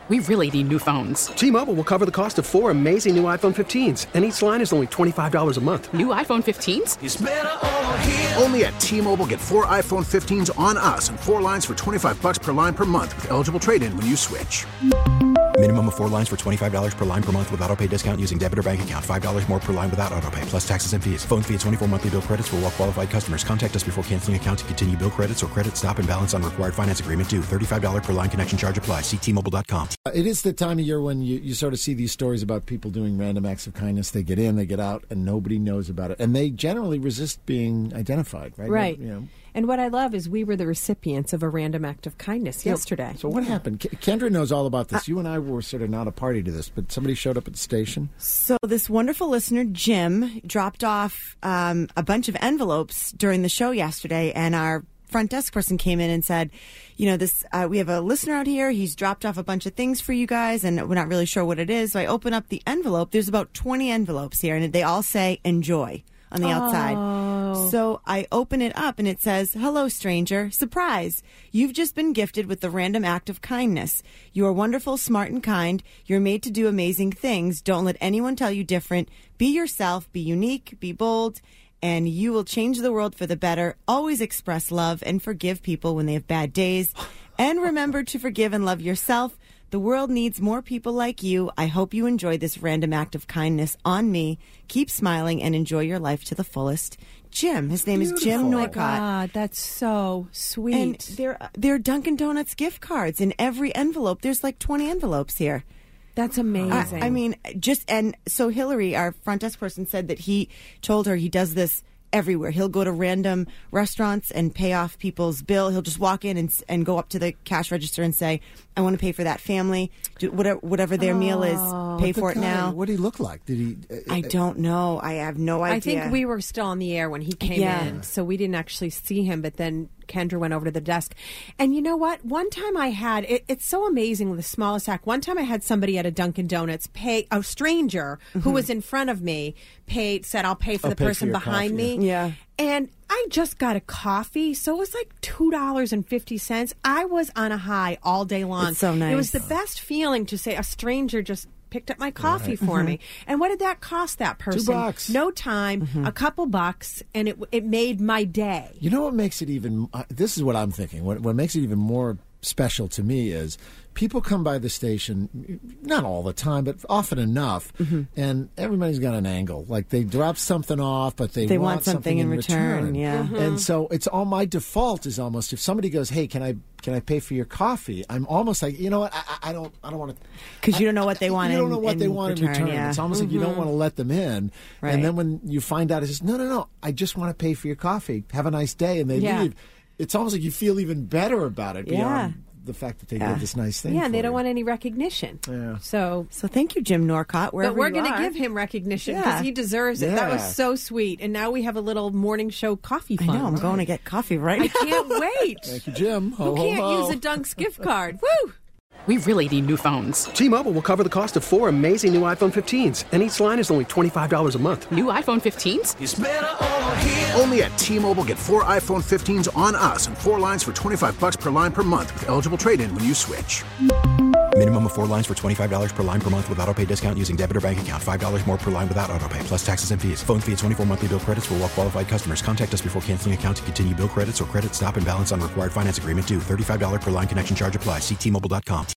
We really need new phones. T-Mobile will cover the cost of 4 amazing new iPhone 15s, and each line is only $25 a month. New iPhone 15s? It's better over here. Only at T-Mobile, get 4 iPhone 15s on us and 4 lines for $25 per line per month with eligible trade-in when you switch. Minimum of 4 lines for $25 per line per month with autopay discount using debit or bank account. $5 more per line without autopay, plus taxes and fees. Phone fee at 24 monthly bill credits for well-qualified customers. Contact us before canceling account to continue bill credits or credit stop and balance on required finance agreement due. $35 per line connection charge applies. See T-Mobile.com. It is the time of year when you sort of see these stories about people doing random acts of kindness. They get in, they get out, and nobody knows about it. And they generally resist being identified, right? Right. You know. And what I love is we were the recipients of a random act of kindness yesterday. So what happened? Kendra knows all about this. You and I were sort of not a party to this, but somebody showed up at the station. So this wonderful listener, Jim, dropped off a bunch of envelopes during the show yesterday, and our front desk person came in and said, we have a listener out here. He's dropped off a bunch of things for you guys, and we're not really sure what it is. So I open up the envelope. There's about 20 envelopes here, and they all say enjoy on the outside. So I open it up and it says, "Hello, stranger. Surprise. You've just been gifted with the random act of kindness. You are wonderful, smart, and kind. You're made to do amazing things. Don't let anyone tell you different. Be yourself. Be unique. Be bold. And you will change the world for the better. Always express love and forgive people when they have bad days. And remember to forgive and love yourself. The world needs more people like you. I hope you enjoy this random act of kindness on me. Keep smiling and enjoy your life to the fullest." Jim. His name is Jim Norcott. Oh, God, that's so sweet. And there are Dunkin' Donuts gift cards in every envelope. There's like 20 envelopes here. That's amazing. I mean, so Hillary, our front desk person, said that he told her he does this everywhere. He'll go to random restaurants and pay off people's bill. He'll just walk in and go up to the cash register and say, "I want to pay for that family. Whatever their meal is, pay for it now." What did he look like? Did he? I don't know. I have no idea. I think we were still on the air when he came in, so we didn't actually see him, but then Kendra went over to the desk. And you know what? One time I had, it's so amazing, the smallest act. One time I had somebody at a Dunkin' Donuts a stranger who was in front of me, said, "I'll pay for the person behind me." Yeah. And I just got a coffee, so it was like $2.50. I was on a high all day long. It's so nice. It was the best feeling to say a stranger just picked up my coffee for me. And what did that cost that person? $2. No time, a couple bucks, and it made my day. You know what makes it even, this is what I'm thinking, what makes it even more special to me is people come by the station, not all the time, but often enough, and everybody's got an angle. Like they drop something off, but they want something in return. Yeah. And so it's all, my default is almost, if somebody goes, "Hey, can I pay for your coffee?" I'm almost like, you know what, I don't want to, because you don't know what they want. You don't know what they want in return. Yeah. It's almost like you don't want to let them in. Right. And then when you find out, it's just, no, I just want to pay for your coffee. Have a nice day, and they leave. It's almost like you feel even better about it beyond the fact that they did this nice thing. Yeah, and they don't you. want any recognition. Yeah. So thank you, Jim Norcott. But we're going to give him recognition because he deserves it. That was so sweet. And now we have a little morning show coffee fund. I know. I'm going to get coffee right now. I can't wait. Thank you, Jim. Who can't use a Dunk's gift card? Woo! We really need new phones. T-Mobile will cover the cost of 4 amazing new iPhone 15s, and each line is only $25 a month. New iPhone 15s? It's better over here. Only at T-Mobile, get 4 iPhone 15s on us and 4 lines for $25 per line per month with eligible trade-in when you switch. Minimum of 4 lines for $25 per line per month with autopay discount using debit or bank account. $5 more per line without autopay, plus taxes and fees. Phone fee at 24 monthly bill credits for well-qualified customers. Contact us before canceling account to continue bill credits or credit stop and balance on required finance agreement due. $35 per line connection charge applies. See T-Mobile.com.